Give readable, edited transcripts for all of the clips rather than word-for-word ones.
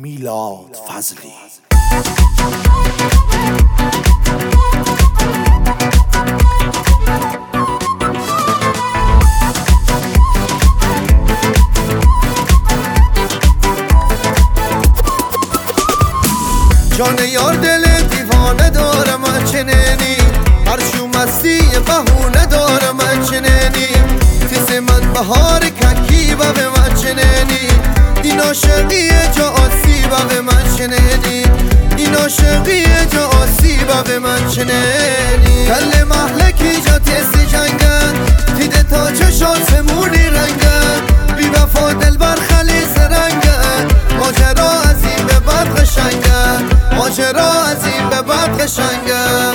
میلاد فضلی. جان یار دل دیوانه داره من چنینی، هر شو مستی بهونه داره من چنینی، تیز من بهار ککیبه به من چنینی، این عاشقیه جا آسیبه به من چنینی، این عاشقیه جا آسیبه به من چنینی. کل محلکی جا تیستی جنگن، دیده تا چشاسمونی رنگن، بی وفا دلبر خلیص رنگن، ماجرا از این به بعد قشنگن، ماجرا از این به بعد قشنگن.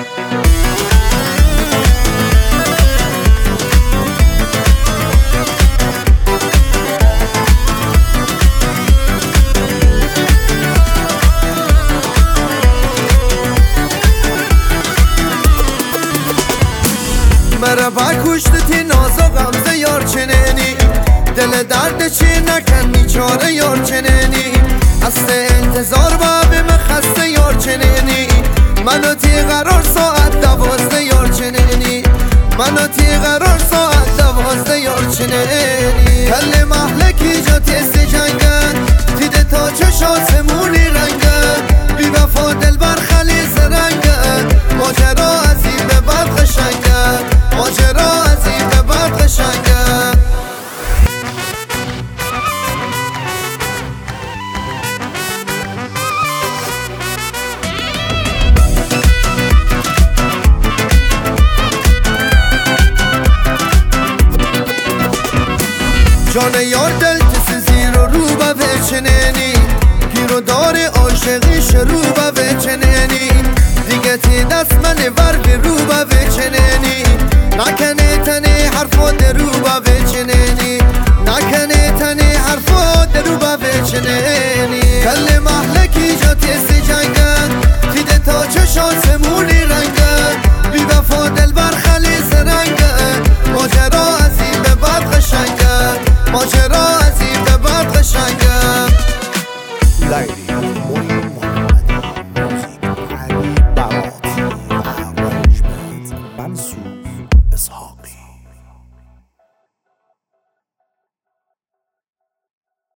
مرا کشتی ناز و غمزه یار چنینی، دل درد چی نکنی چاره یار چنینی، هست انتظار با به من خسته یار چنینی، منو تی قرار ساعت 12 یار چنینی، منو تی قرار ساعت 12 یار چنینی. کل محلکی جا تیستی جنگن، دیده تا چشاسمونی رنگن، بی وفا دلبر خلیص رنگن، ماجرا از این به بعد قشنگن، ماجرا از این به بعد قشنگن. جان یار دل کسی زیر و رو به چنینی، گیرو داره عاشقی شروع به چنینی، دیگه تی دست من ور رو به چنینی، نکنه تنه حرفات رو به